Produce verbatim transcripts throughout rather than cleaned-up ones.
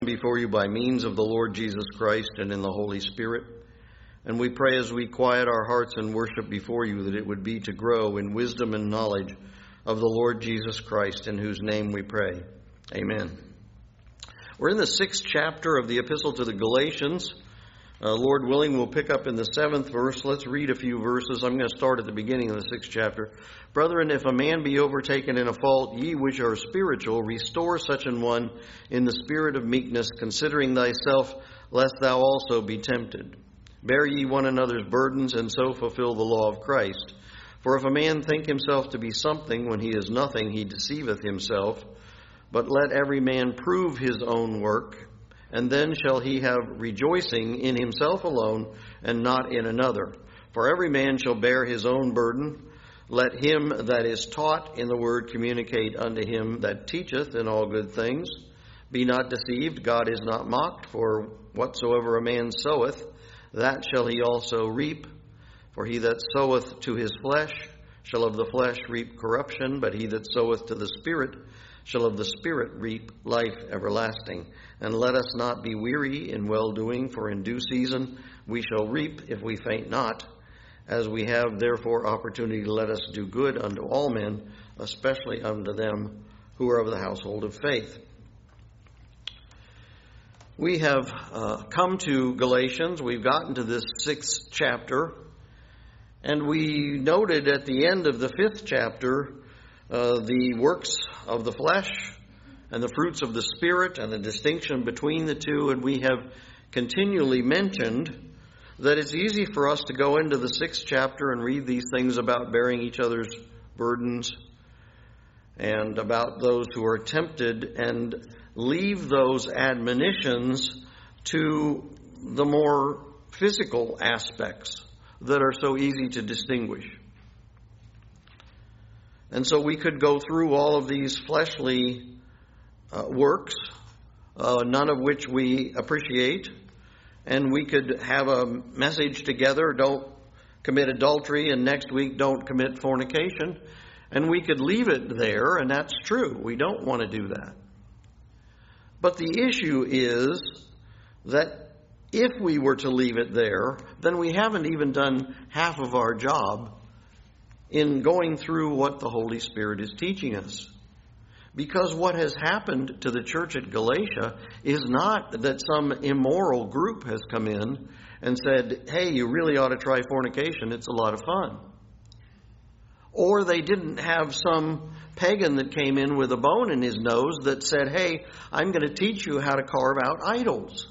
Before you by means of the Lord Jesus Christ and in the Holy Spirit. And we pray as we quiet our hearts and worship before you that it would be to grow in wisdom and knowledge of the Lord Jesus Christ, in whose name we pray. Amen. We're in the sixth chapter of the Epistle to the Galatians. Uh, Lord willing, we'll pick up in the seventh verse. Let's read a few verses. I'm going to start at the beginning of the sixth chapter. Brethren, if a man be overtaken in a fault, ye which are spiritual, restore such an one in the spirit of meekness, considering thyself, lest thou also be tempted. Bear ye one another's burdens, and so fulfill the law of Christ. For if a man think himself to be something when he is nothing, he deceiveth himself. But let every man prove his own work, and then shall he have rejoicing in himself alone, and not in another. For every man shall bear his own burden. Let him that is taught in the word communicate unto him that teacheth in all good things. Be not deceived, God is not mocked, for whatsoever a man soweth, that shall he also reap. For he that soweth to his flesh shall of the flesh reap corruption, but he that soweth to the Spirit shall of the Spirit reap life everlasting. And let us not be weary in well-doing, for in due season we shall reap if we faint not. As we have therefore opportunity, let us do good unto all men, especially unto them who are of the household of faith. We have uh, come to Galatians. We've gotten to this sixth chapter. And we noted at the end of the fifth chapter uh, the works of the flesh and the fruits of the Spirit and the distinction between the two. And we have continually mentioned that it's easy for us to go into the sixth chapter and read these things about bearing each other's burdens and about those who are tempted and leave those admonitions to the more physical aspects that are so easy to distinguish. And so we could go through all of these fleshly uh, works, uh, none of which we appreciate. And we could have a message together, don't commit adultery, and next week, don't commit fornication. And we could leave it there, and that's true. We don't want to do that. But the issue is that if we were to leave it there, then we haven't even done half of our job in going through what the Holy Spirit is teaching us. Because what has happened to the church at Galatia is not that some immoral group has come in and said, hey, you really ought to try fornication, it's a lot of fun. Or they didn't have some pagan that came in with a bone in his nose that said, hey, I'm going to teach you how to carve out idols.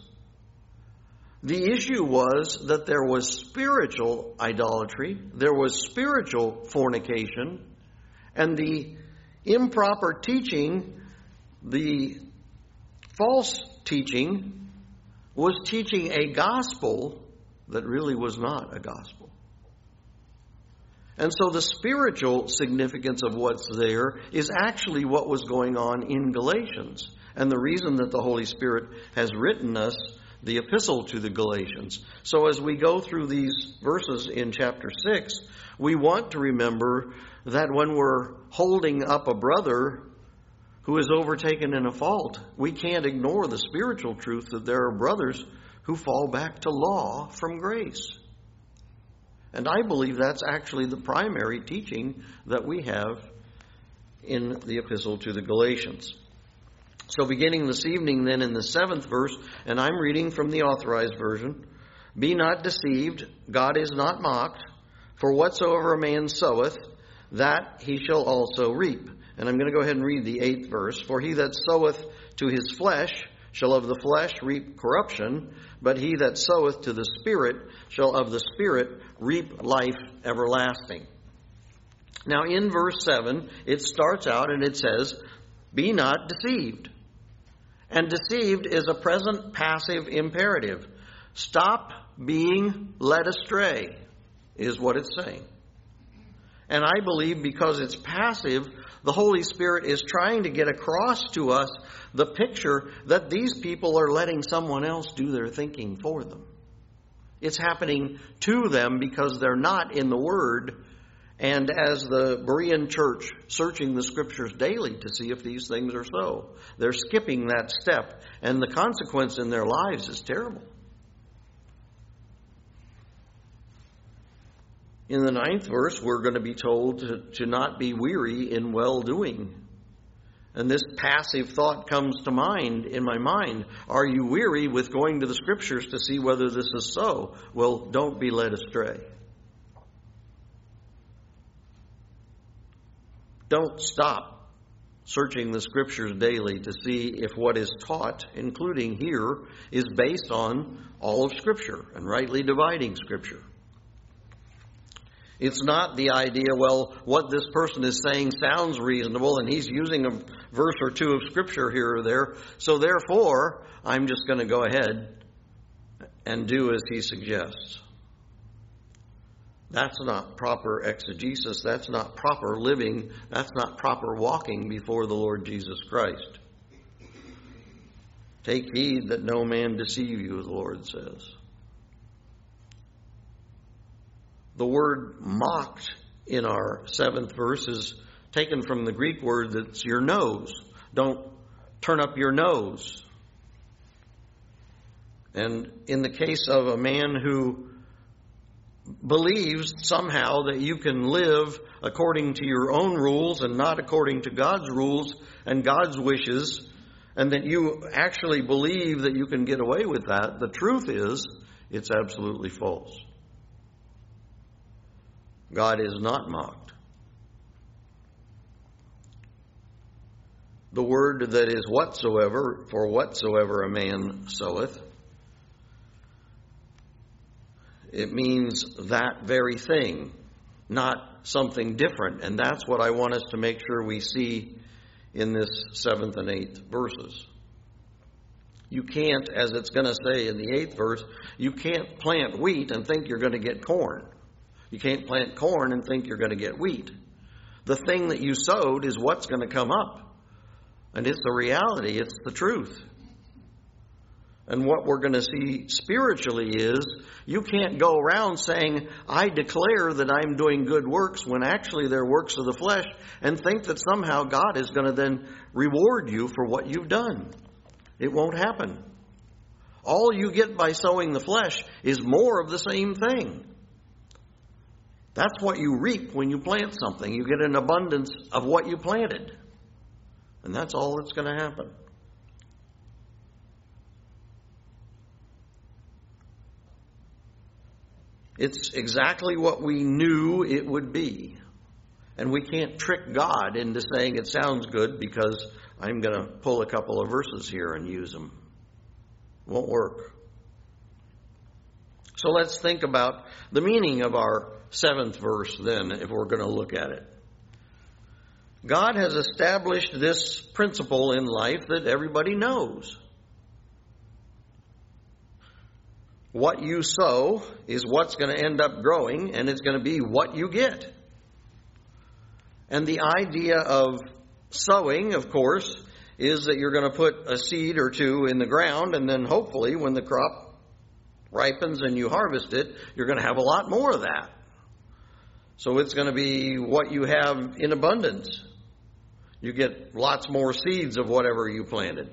The issue was that there was spiritual idolatry, there was spiritual fornication, and the improper teaching, the false teaching, was teaching a gospel that really was not a gospel. And so the spiritual significance of what's there is actually what was going on in Galatians, and the reason that the Holy Spirit has written us the epistle to the Galatians. So as we go through these verses in chapter six, we want to remember that when we're holding up a brother who is overtaken in a fault, we can't ignore the spiritual truth that there are brothers who fall back to law from grace. And I believe that's actually the primary teaching that we have in the epistle to the Galatians. So beginning this evening then in the seventh verse, and I'm reading from the Authorized Version, be not deceived, God is not mocked, for whatsoever a man soweth, that he shall also reap. And I'm going to go ahead and read the eighth verse. For he that soweth to his flesh shall of the flesh reap corruption, but he that soweth to the Spirit shall of the Spirit reap life everlasting. Now in verse seven, it starts out and it says, be not deceived. And deceived is a present passive imperative. Stop being led astray is what it's saying. And I believe because it's passive, the Holy Spirit is trying to get across to us the picture that these people are letting someone else do their thinking for them. It's happening to them because they're not in the Word, and as the Berean church, searching the Scriptures daily to see if these things are so. They're skipping that step, and the consequence in their lives is terrible. In the ninth verse, we're going to be told to, to not be weary in well-doing. And this passive thought comes to mind in my mind. Are you weary with going to the Scriptures to see whether this is so? Well, don't be led astray. Don't stop searching the Scriptures daily to see if what is taught, including here, is based on all of Scripture and rightly dividing Scripture. It's not the idea, well, what this person is saying sounds reasonable, and he's using a verse or two of Scripture here or there, so therefore, I'm just going to go ahead and do as he suggests. That's not proper exegesis. That's not proper living. That's not proper walking before the Lord Jesus Christ. Take heed that no man deceive you, the Lord says. The word mocked in our seventh verse is taken from the Greek word that's your nose. Don't turn up your nose. And in the case of a man who believes somehow that you can live according to your own rules and not according to God's rules and God's wishes, and that you actually believe that you can get away with that, the truth is, it's absolutely false. God is not mocked. The word that is whatsoever, for whatsoever a man soweth, it means that very thing, not something different. And that's what I want us to make sure we see in this seventh and eighth verses. You can't, as it's going to say in the eighth verse, you can't plant wheat and think you're going to get corn. You can't plant corn and think you're going to get wheat. The thing that you sowed is what's going to come up. And it's the reality. It's the truth. And what we're going to see spiritually is you can't go around saying, I declare that I'm doing good works when actually they're works of the flesh, and think that somehow God is going to then reward you for what you've done. It won't happen. All you get by sowing the flesh is more of the same thing. That's what you reap when you plant something. You get an abundance of what you planted. And that's all that's going to happen. It's exactly what we knew it would be. And we can't trick God into saying it sounds good because I'm going to pull a couple of verses here and use them. It won't work. So let's think about the meaning of our seventh verse then, if we're going to look at it. God has established this principle in life that everybody knows. What you sow is what's going to end up growing, and it's going to be what you get. And the idea of sowing, of course, is that you're going to put a seed or two in the ground, and then hopefully when the crop ripens and you harvest it, you're going to have a lot more of that. So it's going to be what you have in abundance. You get lots more seeds of whatever you planted.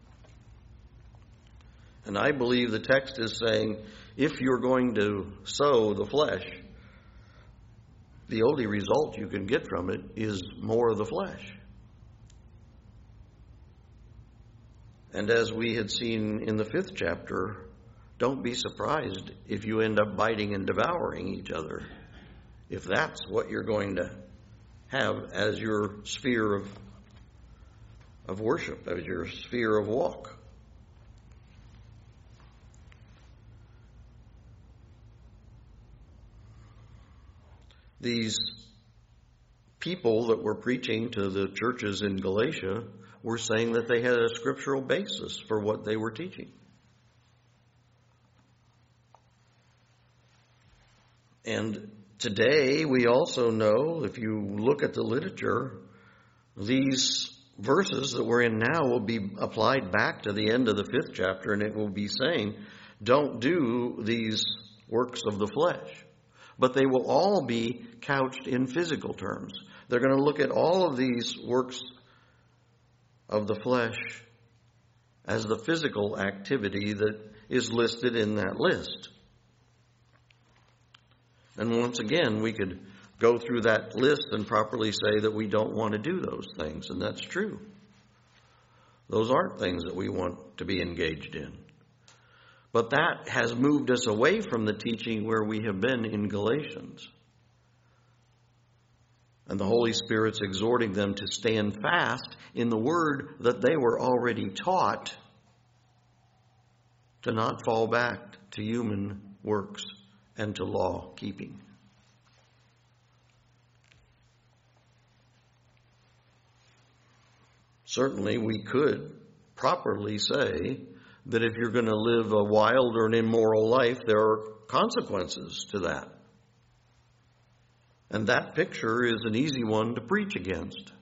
And I believe the text is saying, if you're going to sow the flesh, the only result you can get from it is more of the flesh. And as we had seen in the fifth chapter, don't be surprised if you end up biting and devouring each other, if that's what you're going to have as your sphere of, of worship, as your sphere of walk. These people that were preaching to the churches in Galatia were saying that they had a scriptural basis for what they were teaching. And today we also know, if you look at the literature, these verses that we're in now will be applied back to the end of the fifth chapter, and it will be saying, don't do these works of the flesh. but they will all be couched in physical terms. They're going to look at all of these works of the flesh as the physical activity that is listed in that list. And once again, we could go through that list and properly say that we don't want to do those things, and that's true. Those aren't things that we want to be engaged in. But that has moved us away from the teaching where we have been in Galatians. And the Holy Spirit's exhorting them to stand fast in the word that they were already taught, to not fall back to human works and to law keeping. Certainly we could properly say that if you're going to live a wild or an immoral life, there are consequences to that. And that picture is an easy one to preach against.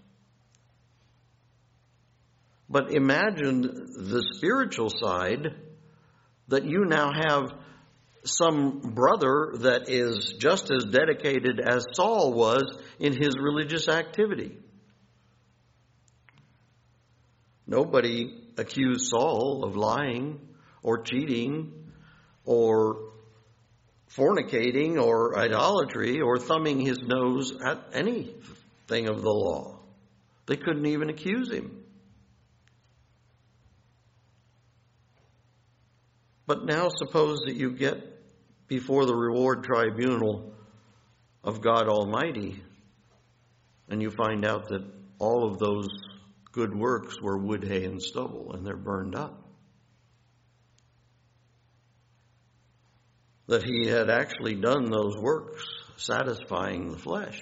But imagine the spiritual side, that you now have some brother that is just as dedicated as Saul was in his religious activity. Nobody accused Saul of lying or cheating or fornicating or idolatry or thumbing his nose at anything of the law. They couldn't even accuse him. But now suppose that you get before the reward tribunal of God Almighty and you find out that all of those good works were wood, hay, and stubble, and they're burned up. That he had actually done those works satisfying the flesh.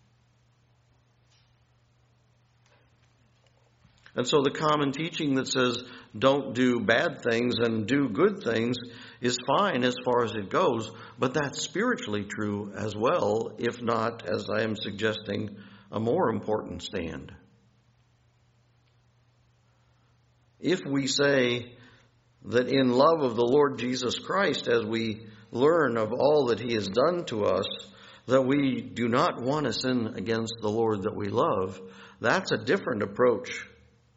And so the common teaching that says don't do bad things and do good things is fine as far as it goes, but that's spiritually true as well, if not, as I am suggesting, a more important stand. If we say that in love of the Lord Jesus Christ, as we learn of all that he has done to us, that we do not want to sin against the Lord that we love, that's a different approach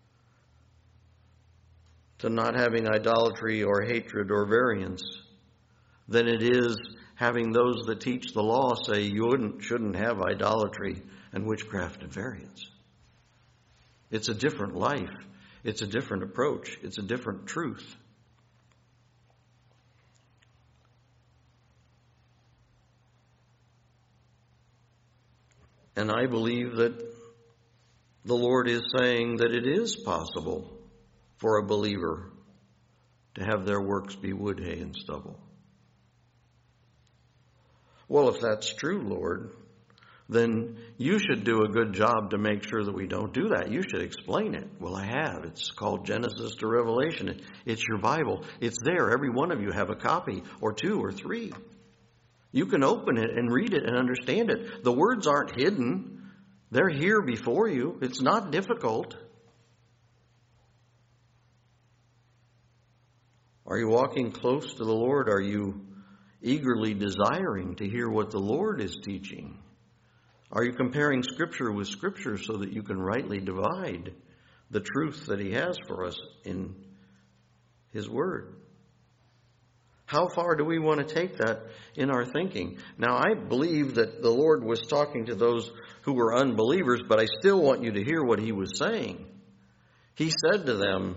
to not having idolatry or hatred or variance than it is having those that teach the law say you wouldn't, shouldn't have idolatry and witchcraft and variance. It's a different life. It's a different approach. It's a different truth. And I believe that the Lord is saying that it is possible for a believer to have their works be wood, hay, and stubble. Well, if that's true, Lord, then you should do a good job to make sure that we don't do that. You should explain it. Well, I have. It's called Genesis to Revelation. It's your Bible. It's there. Every one of you have a copy, or two, or three. You can open it and read it and understand it. The words aren't hidden. They're here before you. It's not difficult. Are you walking close to the Lord? Are you eagerly desiring to hear what the Lord is teaching? Are you comparing Scripture with Scripture so that you can rightly divide the truth that he has for us in his Word? How far do we want to take that in our thinking? Now, I believe that the Lord was talking to those who were unbelievers, but I still want you to hear what he was saying. He said to them,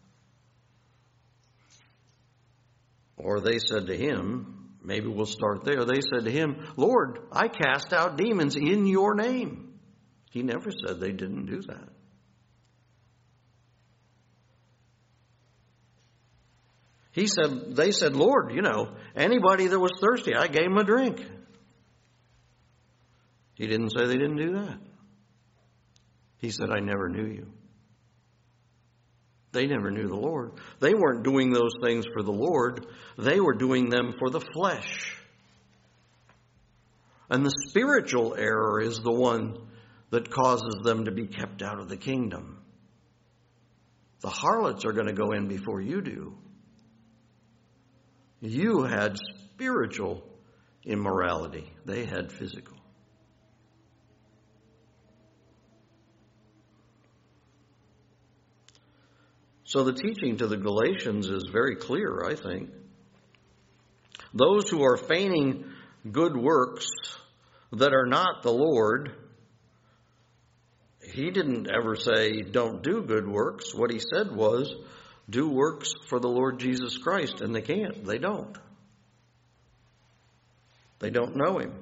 or they said to him, maybe we'll start there. They said to him, Lord, I cast out demons in your name. He never said they didn't do that. He said, they said, Lord, you know, anybody that was thirsty, I gave him a drink. He didn't say they didn't do that. He said, I never knew you. They never knew the Lord. They weren't doing those things for the Lord. They were doing them for the flesh. And the spiritual error is the one that causes them to be kept out of the kingdom. The harlots are going to go in before you do. You had spiritual immorality. They had physical. So the teaching to the Galatians is very clear, I think. Those who are feigning good works that are not the Lord, he didn't ever say, don't do good works. What he said was, do works for the Lord Jesus Christ. And they can't. They don't. They don't know him.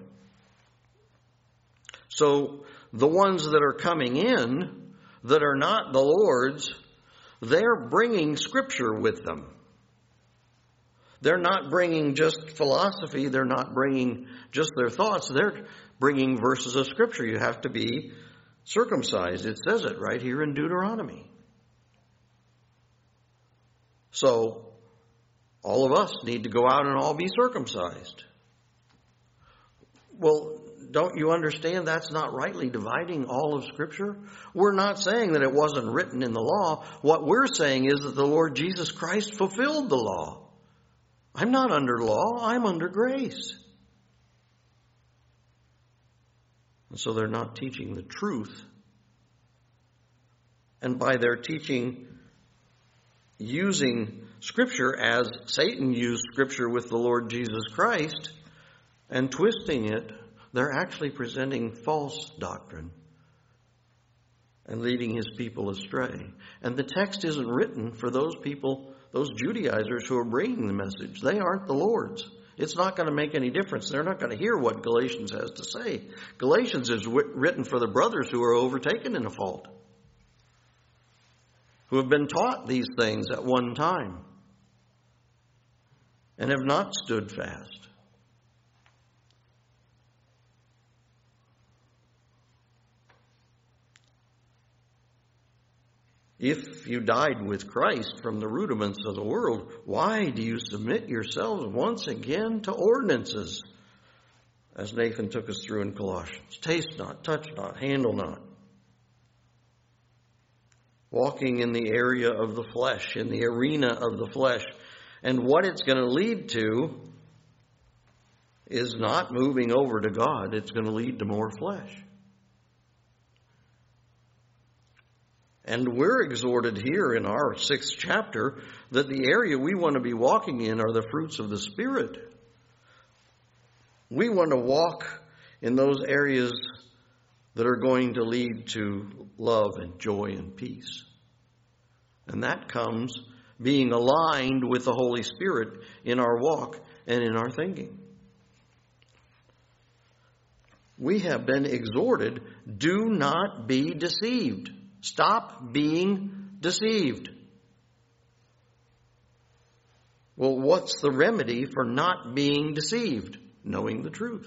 So the ones that are coming in that are not the Lord's, they're bringing Scripture with them. They're not bringing just philosophy. They're not bringing just their thoughts. They're bringing verses of Scripture. You have to be circumcised. It says it right here in Deuteronomy. So all of us need to go out and all be circumcised. Well, don't you understand that's not rightly dividing all of Scripture? We're not saying that it wasn't written in the law. What we're saying is that the Lord Jesus Christ fulfilled the law. I'm not under law. I'm under grace. And so they're not teaching the truth. And by their teaching, using Scripture as Satan used Scripture with the Lord Jesus Christ and twisting it, they're actually presenting false doctrine and leading his people astray. And the text isn't written for those people, those Judaizers who are bringing the message. They aren't the Lord's. It's not going to make any difference. They're not going to hear what Galatians has to say. Galatians is written for the brothers who are overtaken in a fault, who have been taught these things at one time and have not stood fast. If you died with Christ from the rudiments of the world, why do you submit yourselves once again to ordinances? As Nathan took us through in Colossians. Taste not, touch not, handle not. Walking in the area of the flesh, in the arena of the flesh. And what it's going to lead to is not moving over to God. It's going to lead to more flesh. And we're exhorted here in our sixth chapter that the area we want to be walking in are the fruits of the Spirit. We want to walk in those areas that are going to lead to love and joy and peace. And that comes being aligned with the Holy Spirit in our walk and in our thinking. We have been exhorted, do not be deceived. Stop being deceived. Well, what's the remedy for not being deceived? Knowing the truth.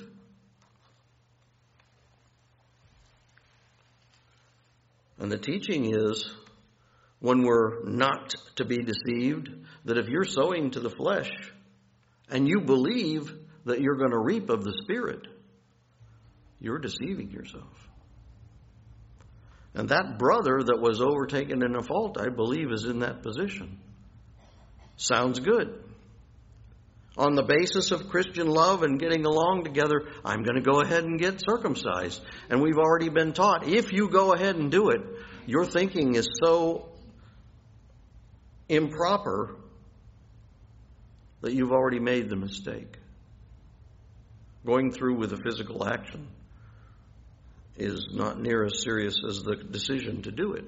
And the teaching is, when we're not to be deceived, that if you're sowing to the flesh and you believe that you're going to reap of the Spirit, you're deceiving yourself. And that brother that was overtaken in a fault, I believe, is in that position. Sounds good. On the basis of Christian love and getting along together, I'm going to go ahead and get circumcised. And we've already been taught, if you go ahead and do it, your thinking is so improper that you've already made the mistake. Going through with a physical action is not near as serious as the decision to do it.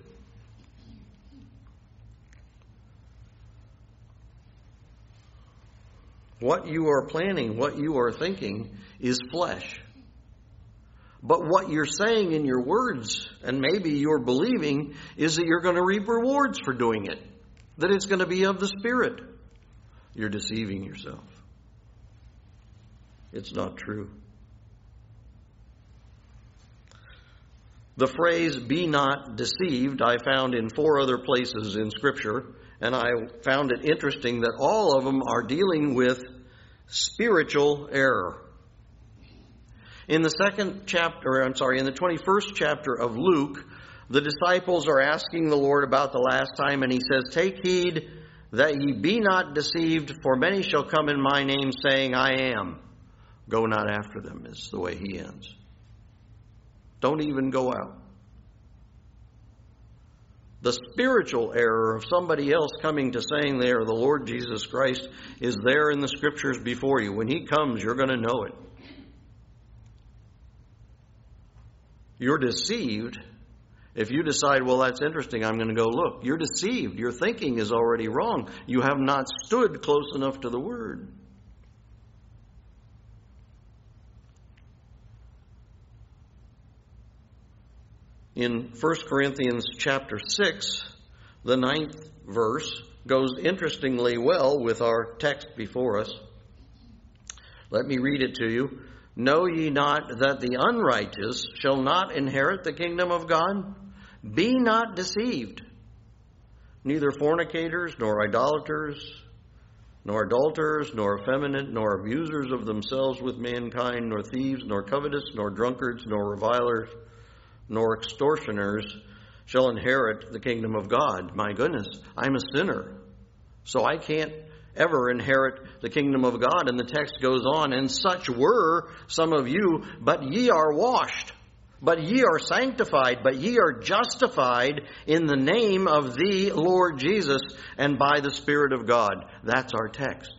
What you are planning, what you are thinking is flesh. But what you're saying in your words, and maybe you're believing, is that you're going to reap rewards for doing it. That it's going to be of the Spirit. You're deceiving yourself. It's not true. The phrase, be not deceived, I found in four other places in Scripture, and I found it interesting that all of them are dealing with spiritual error. In the second chapter, I'm sorry, in the twenty-first chapter of Luke, the disciples are asking the Lord about the last time, and he says, take heed that ye be not deceived, for many shall come in my name, saying, I am Go not after them is the way he ends. Don't even go out. The spiritual error of somebody else coming to saying they are the Lord Jesus Christ is there in the Scriptures before you. When he comes, you're going to know it. You're deceived if you decide, well, that's interesting, I'm going to go look. You're deceived. Your thinking is already wrong. You have not stood close enough to the Word. In First Corinthians chapter six, the ninth verse goes interestingly well with our text before us. Let me read it to you. Know ye not that the unrighteous shall not inherit the kingdom of God? Be not deceived. Neither fornicators, nor idolaters, nor adulterers, nor effeminate, nor abusers of themselves with mankind, nor thieves, nor covetous, nor drunkards, nor revilers, nor extortioners shall inherit the kingdom of God. My goodness, I'm a sinner, so I can't ever inherit the kingdom of God. And the text goes on, and such were some of you, but ye are washed, but ye are sanctified, but ye are justified in the name of the Lord Jesus and by the Spirit of God. That's our text.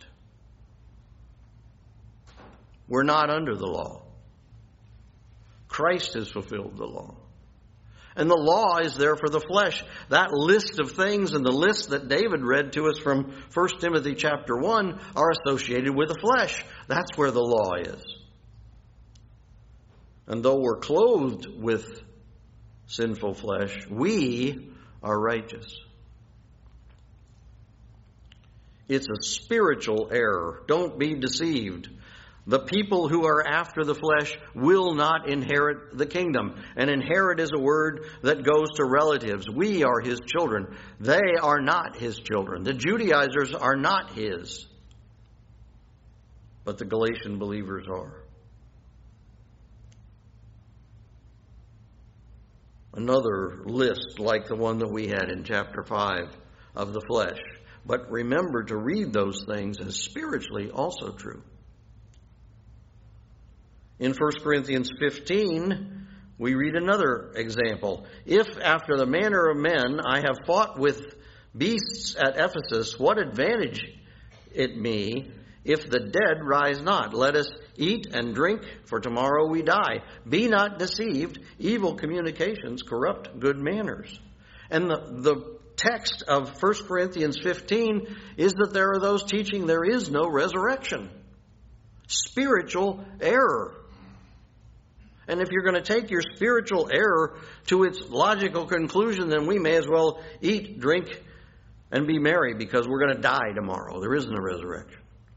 We're not under the law. Christ has fulfilled the law. And the law is there for the flesh. That list of things and the list that David read to us from First Timothy chapter one are associated with the flesh. That's where the law is. And though we're clothed with sinful flesh, we are righteous. It's a spiritual error. Don't be deceived. The people who are after the flesh will not inherit the kingdom. And inherit is a word that goes to relatives. We are his children. They are not his children. The Judaizers are not his. But the Galatian believers are. Another list like the one that we had in chapter five of the flesh. But remember to read those things as spiritually also true. In First Corinthians fifteen, we read another example. If after the manner of men I have fought with beasts at Ephesus, what advantage it me if the dead rise not? Let us eat and drink, for tomorrow we die. Be not deceived. Evil communications corrupt good manners. And the, the text of First Corinthians fifteen is that there are those teaching there is no resurrection. Spiritual error. And if you're going to take your spiritual error to its logical conclusion, then we may as well eat, drink, and be merry because we're going to die tomorrow. There isn't a resurrection.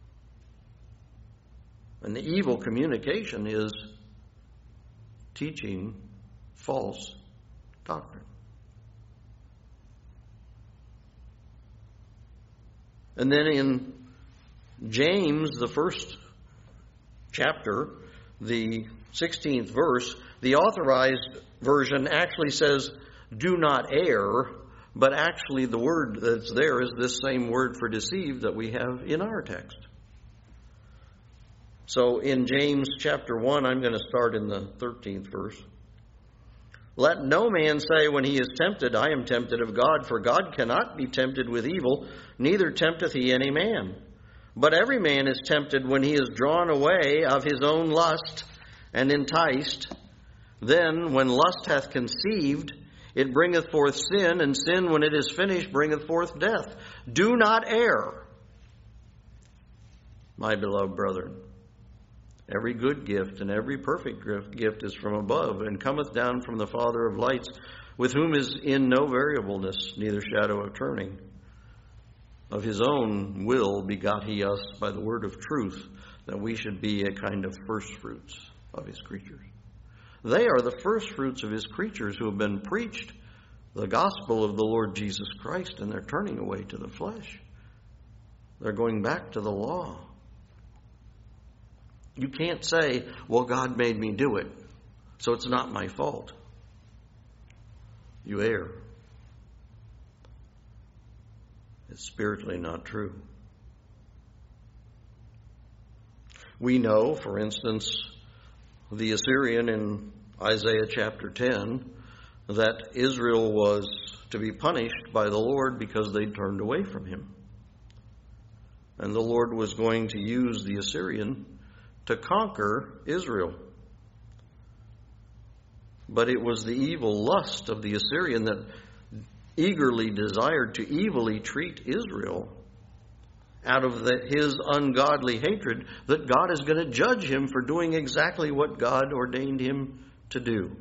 And the evil communication is teaching false doctrine. And then in James, the first chapter, the sixteenth verse, the authorized version actually says, do not err, but actually the word that's there is this same word for deceive that we have in our text. So in James chapter one, I'm going to start in the thirteenth verse. Let no man say when he is tempted, I am tempted of God, for God cannot be tempted with evil, neither tempteth he any man. But every man is tempted when he is drawn away of his own lust and enticed. Then when lust hath conceived, it bringeth forth sin, and sin when it is finished bringeth forth death. Do not err, my beloved brethren. Every good gift and every perfect gift is from above, and cometh down from the Father of lights, with whom is in no variableness, neither shadow of turning. Of his own will begot he us by the word of truth, that we should be a kind of first fruits of his creatures. They are the first fruits of his creatures who have been preached the gospel of the Lord Jesus Christ, and they're turning away to the flesh. They're going back to the law. You can't say, well, God made me do it, so it's not my fault. You err. It's spiritually not true. We know, for instance, the Assyrian in Isaiah chapter ten, that Israel was to be punished by the Lord because they turned away from him. And the Lord was going to use the Assyrian to conquer Israel. But it was the evil lust of the Assyrian that eagerly desired to evilly treat Israel out of the, his ungodly hatred, that God is going to judge him for doing exactly what God ordained him to do.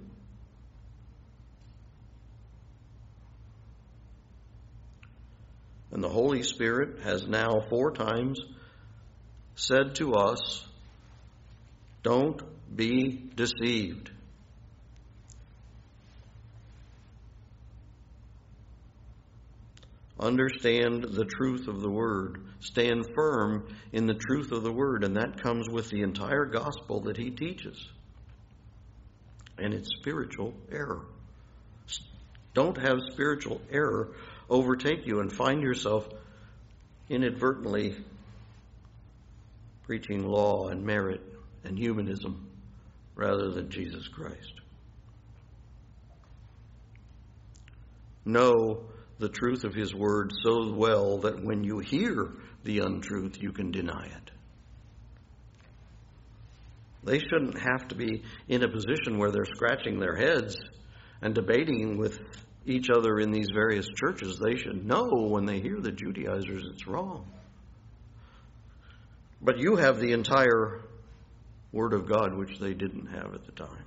And the Holy Spirit has now four times said to us, don't be deceived. Understand the truth of the Word. Stand firm in the truth of the Word. And that comes with the entire gospel that he teaches. And it's spiritual error. Don't have spiritual error overtake you and find yourself inadvertently preaching law and merit and humanism rather than Jesus Christ. Know the truth of his word so well that when you hear the untruth, you can deny it. They shouldn't have to be in a position where they're scratching their heads and debating with each other in these various churches. They should know when they hear the Judaizers it's wrong. But you have the entire Word of God, which they didn't have at the time.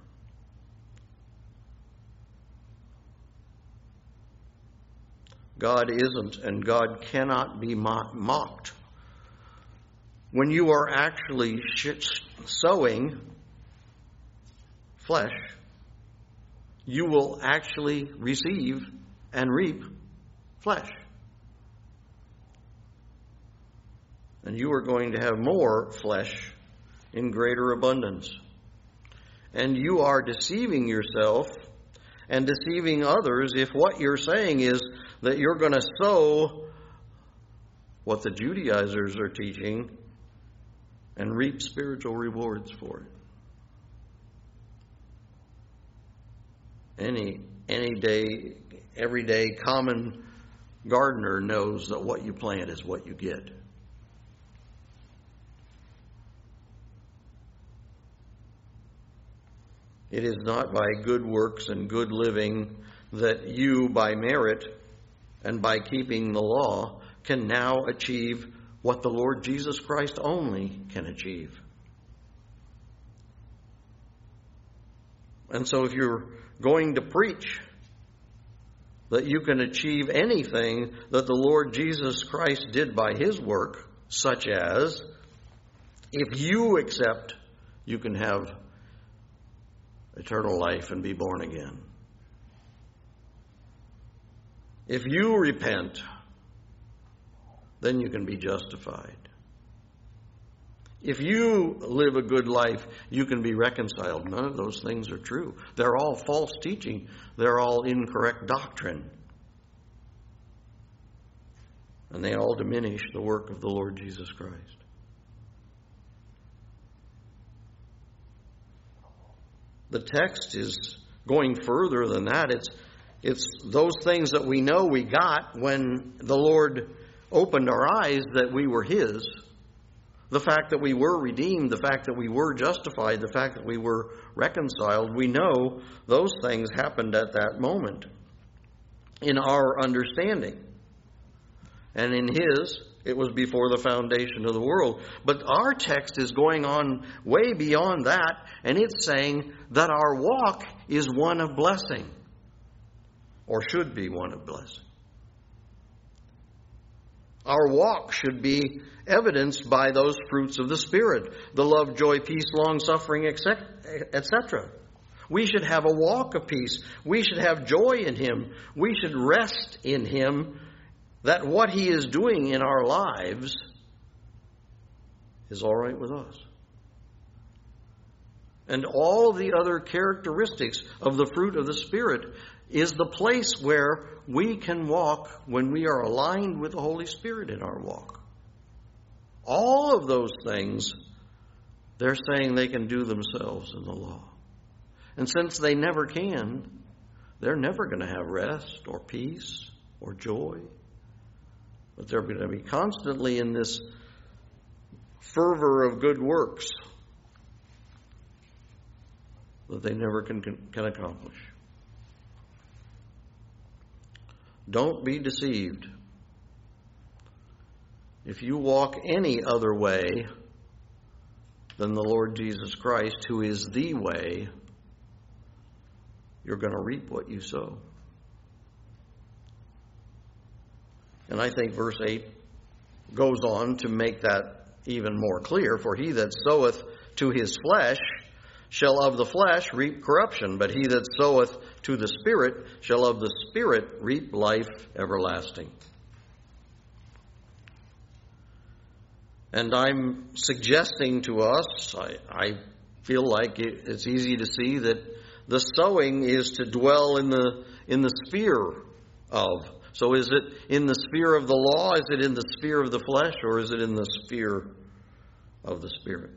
God isn't and God cannot be mocked. When you are actually sowing flesh, you will actually receive and reap flesh. And you are going to have more flesh in greater abundance. And you are deceiving yourself and deceiving others if what you're saying is that you're going to sow what the Judaizers are teaching and reap spiritual rewards for it. Any any day, everyday common gardener knows that what you plant is what you get. It is not by good works and good living that you, by merit and by keeping the law, can now achieve what the Lord Jesus Christ only can achieve. And so if you're going to preach that you can achieve anything that the Lord Jesus Christ did by his work, such as if you accept, you can have eternal life and be born again. If you repent, then you can be justified. If you live a good life, you can be reconciled. None of those things are true. They're all false teaching. They're all incorrect doctrine. And they all diminish the work of the Lord Jesus Christ. The text is going further than that. It's, it's those things that we know we got when the Lord opened our eyes that we were his. The fact that we were redeemed, the fact that we were justified, the fact that we were reconciled, we know those things happened at that moment in our understanding. And in his, it was before the foundation of the world. But our text is going on way beyond that, and it's saying that our walk is one of blessing, or should be one of blessing. Our walk should be evidenced by those fruits of the Spirit, the love, joy, peace, long-suffering, et cetera. We should have a walk of peace. We should have joy in him. We should rest in him, that what he is doing in our lives is all right with us. And all the other characteristics of the fruit of the Spirit is the place where we can walk when we are aligned with the Holy Spirit in our walk. All of those things They're saying they can do themselves in the law. And since they never can, they're never going to have rest or peace or joy. But they're going to be constantly in this fervor of good works that they never can, can accomplish. Don't be deceived. If you walk any other way than the Lord Jesus Christ, who is the way, you're going to reap what you sow. And I think verse eight goes on to make that even more clear. For he that soweth to his flesh shall of the flesh reap corruption, but he that soweth to the Spirit shall of the Spirit reap life everlasting. And I'm suggesting to us, I, I feel like it, it's easy to see that the sowing is to dwell in the in the sphere of. So is it in the sphere of the law? Is it in the sphere of the flesh? Or is it in the sphere of the Spirit?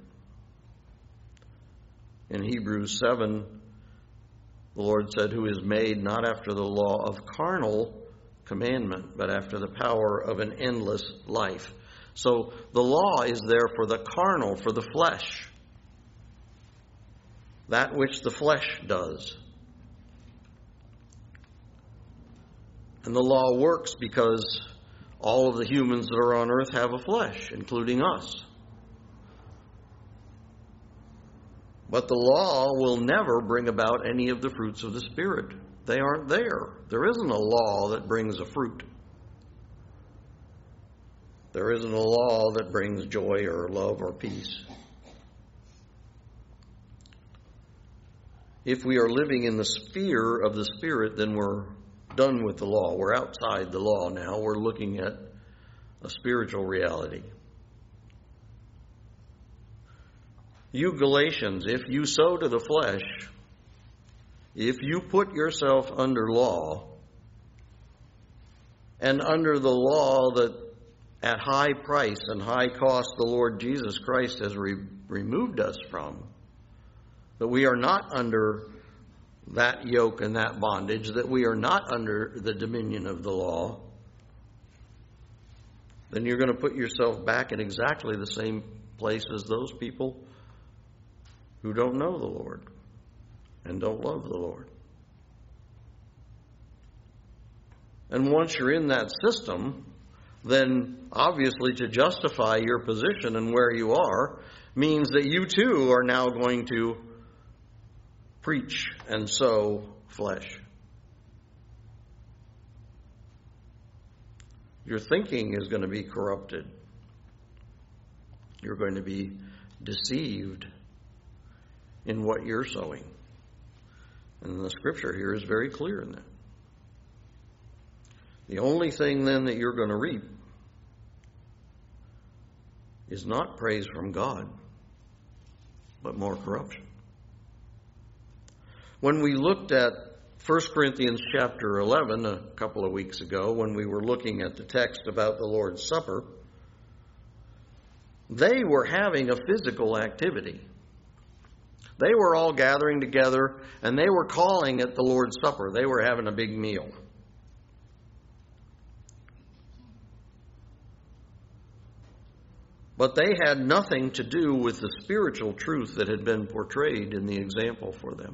In Hebrews seven, the Lord said, who is made not after the law of carnal commandment, but after the power of an endless life. So the law is there for the carnal, for the flesh. That which the flesh does. And the law works because all of the humans that are on earth have a flesh, including us. But the law will never bring about any of the fruits of the Spirit. They aren't there. There isn't a law that brings a fruit. There isn't a law that brings joy or love or peace. If we are living in the sphere of the Spirit, then we're done with the law. We're outside the law now. We're looking at a spiritual reality. You Galatians, if you sow to the flesh, if you put yourself under law, and under the law that at high price and high cost the Lord Jesus Christ has re- removed us from, that we are not under that yoke and that bondage, that we are not under the dominion of the law, then you're going to put yourself back in exactly the same place as those people who don't know the Lord and don't love the Lord. And once you're in that system, then obviously to justify your position and where you are means that you too are now going to preach and sow flesh. Your thinking is going to be corrupted. You're going to be deceived in what you're sowing. And the scripture here is very clear in that. The only thing then that you're going to reap is not praise from God, but more corruption. When we looked at First Corinthians chapter eleven a couple of weeks ago, when we were looking at the text about the Lord's Supper, they were having a physical activity. They were all gathering together, and they were calling it the Lord's Supper. They were having a big meal. But they had nothing to do with the spiritual truth that had been portrayed in the example for them.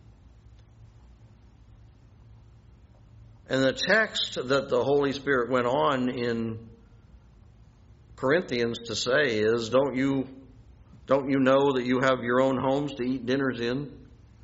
And the text that the Holy Spirit went on in Corinthians to say is, don't you, don't you know that you have your own homes to eat dinners in?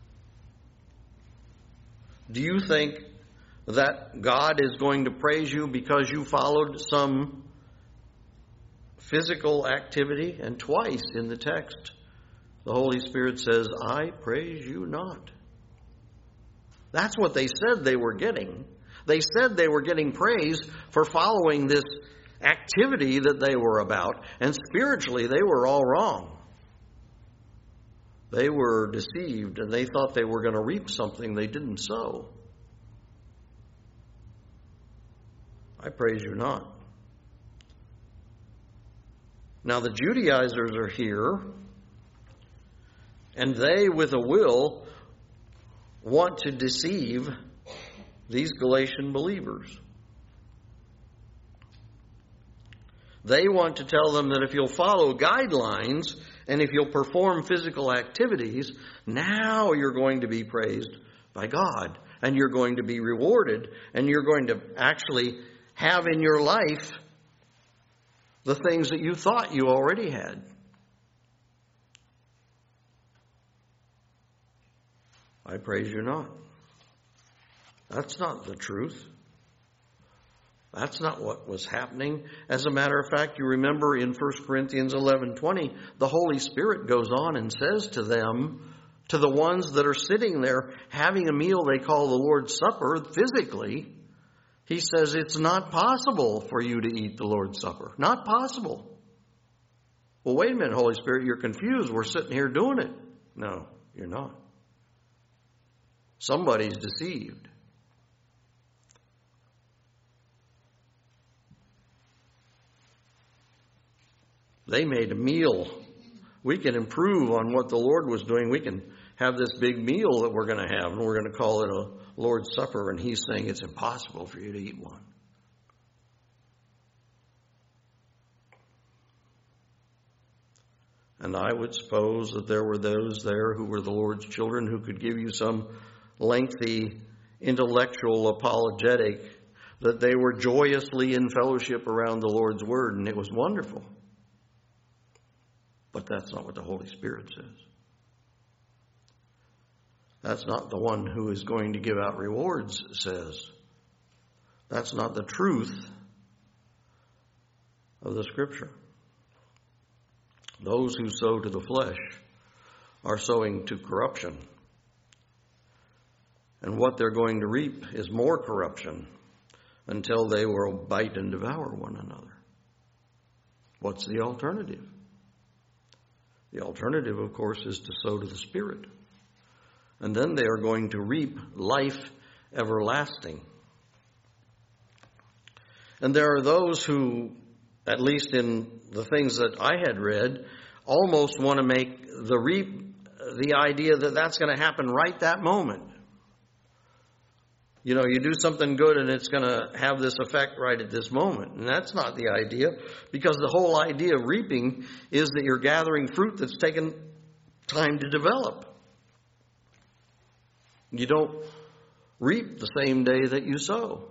Do you think that God is going to praise you because you followed some physical activity? And twice in the text, the Holy Spirit says, I praise you not. That's what they said they were getting. They said they were getting praise for following this activity that they were about, and spiritually they were all wrong. They were deceived, and they thought they were going to reap something they didn't sow. I praise you not. Now the Judaizers are here, And they, with a will, want to deceive these Galatian believers. They want to tell them that if you'll follow guidelines and if you'll perform physical activities, now you're going to be praised by God and you're going to be rewarded and you're going to actually have in your life the things that you thought you already had. I praise you not. That's not the truth. That's not what was happening. As a matter of fact, you remember in First Corinthians eleven twenty, the Holy Spirit goes on and says to them, to the ones that are sitting there having a meal they call the Lord's Supper physically, he says it's not possible for you to eat the Lord's Supper. Not possible. Well, wait a minute, Holy Spirit, you're confused. We're sitting here doing it. No, you're not. Somebody's deceived. They made a meal. We can improve on what the Lord was doing. We can have this big meal that we're going to have, and we're going to call it a Lord's Supper, and he's saying it's impossible for you to eat one. And I would suppose that there were those there who were the Lord's children who could give you some lengthy intellectual apologetic that they were joyously in fellowship around the Lord's Word, and it was wonderful. But that's not what the Holy Spirit says. That's not the one who is going to give out rewards says. That's not the truth of the Scripture. Those who sow to the flesh are sowing to corruption. And what they're going to reap is more corruption until they will bite and devour one another. What's the alternative? The alternative, of course, is to sow to the Spirit. And then they are going to reap life everlasting. And there are those who, at least in the things that I had read, almost want to make the reap the idea that that's going to happen right that moment. You know, you do something good and it's going to have this effect right at this moment. And that's not the idea, because the whole idea of reaping is that you're gathering fruit that's taken time to develop. You don't reap the same day that you sow.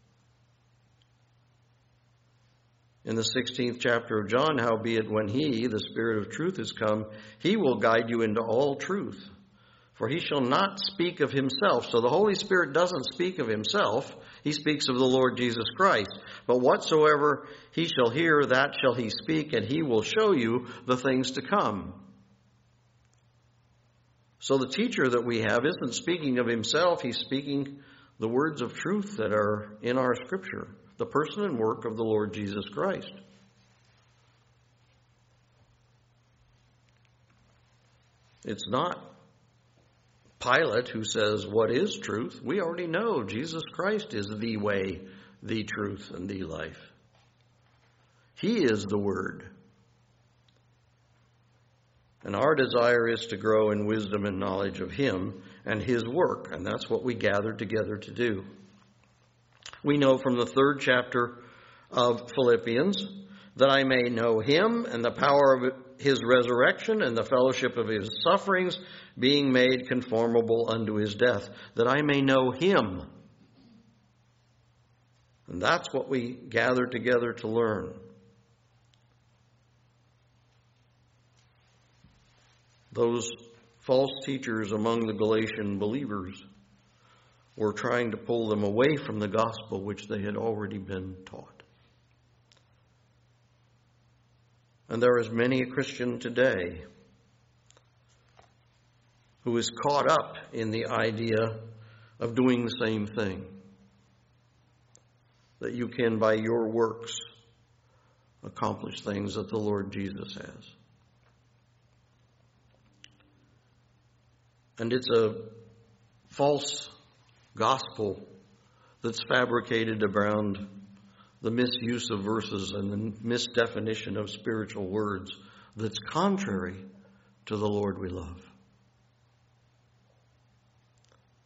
In the sixteenth chapter of John, howbeit when he, the Spirit of truth, is come, he will guide you into all truth. For he shall not speak of himself. So the Holy Spirit doesn't speak of himself. He speaks of the Lord Jesus Christ. But whatsoever he shall hear, that shall he speak, and he will show you the things to come. So the teacher that we have isn't speaking of himself. He's speaking the words of truth that are in our Scripture. The person and work of the Lord Jesus Christ. It's not Pilate who says, what is truth? We already know Jesus Christ is the way, the truth, and the life. He is the Word. And our desire is to grow in wisdom and knowledge of Him and His work, and that's what we gather together to do. We know from the third chapter of Philippians that I may know Him and the power of His resurrection and the fellowship of His sufferings, being made conformable unto His death, that I may know Him. And that's what we gather together to learn. Those false teachers among the Galatian believers were trying to pull them away from the gospel which they had already been taught. And there is many a Christian today who is caught up in the idea of doing the same thing. That you can, by your works, accomplish things that the Lord Jesus has. And it's a false gospel that's fabricated around the misuse of verses and the misdefinition of spiritual words that's contrary to the Lord we love.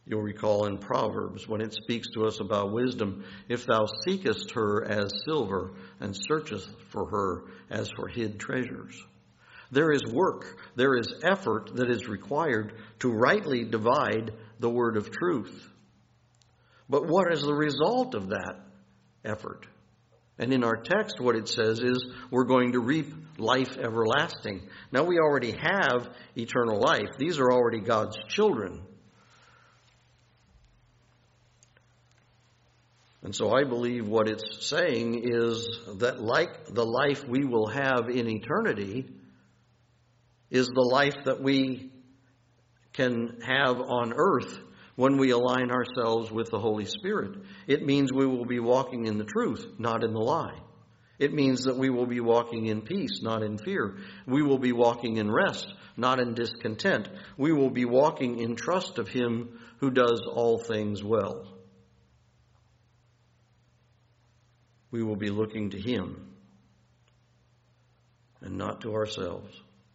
You'll recall in Proverbs when it speaks to us about wisdom, if thou seekest her as silver and searchest for her as for hid treasures. There is work, there is effort that is required to rightly divide the word of truth. But what is the result of that effort? And in our text, what it says is we're going to reap life everlasting. Now, we already have eternal life. These are already God's children. And so I believe what it's saying is that like the life we will have in eternity is the life that we can have on earth when we align ourselves with the Holy Spirit. It means we will be walking in the truth, not in the lie. It means that we will be walking in peace, not in fear. We will be walking in rest, not in discontent. We will be walking in trust of Him who does all things well. We will be looking to Him and not to ourselves.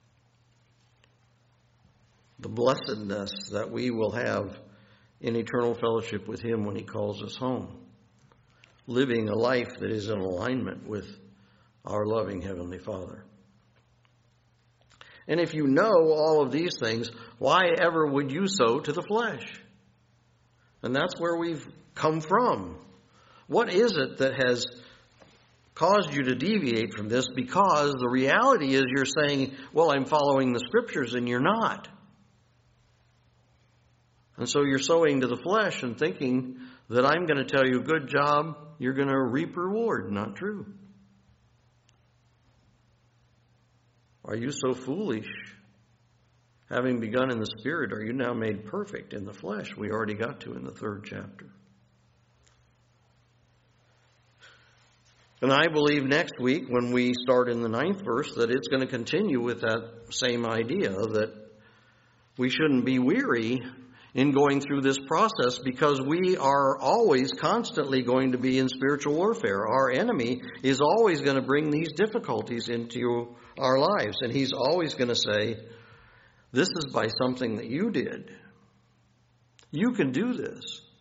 The blessedness that we will have in eternal fellowship with Him when He calls us home. Living a life that is in alignment with our loving Heavenly Father. And if you know all of these things, why ever would you sow to the flesh? And that's where we've come from. What is it that has caused you to deviate from this? Because the reality is you're saying, well, I'm following the Scriptures, and you're not. And so you're sowing to the flesh and thinking that I'm going to tell you, good job, you're going to reap reward. Not true. Are you so foolish? Having begun in the Spirit, are you now made perfect in the flesh? We already got to in the third chapter. And I believe next week, when we start in the ninth verse, that it's going to continue with that same idea that we shouldn't be weary in going through this process, because we are always constantly going to be in spiritual warfare. Our enemy is always going to bring these difficulties into our lives, and he's always going to say, this is by something that you did. You can do this.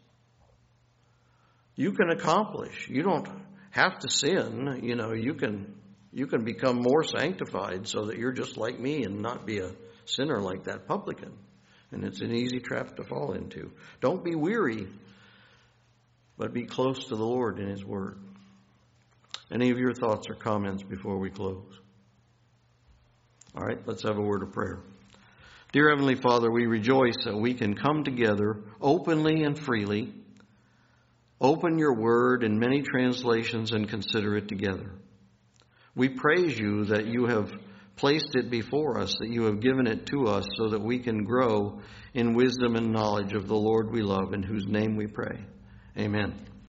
You can accomplish. You don't have to sin. You know, you can you can become more sanctified so that you're just like me and not be a sinner like that publican. And it's an easy trap to fall into. Don't be weary, but be close to the Lord in His Word. Any of your thoughts or comments before we close? All right, let's have a word of prayer. Dear Heavenly Father, we rejoice that we can come together openly and freely, open your Word in many translations and consider it together. We praise you that you have placed it before us, that you have given it to us so that we can grow in wisdom and knowledge of the Lord we love, in whose name we pray. Amen.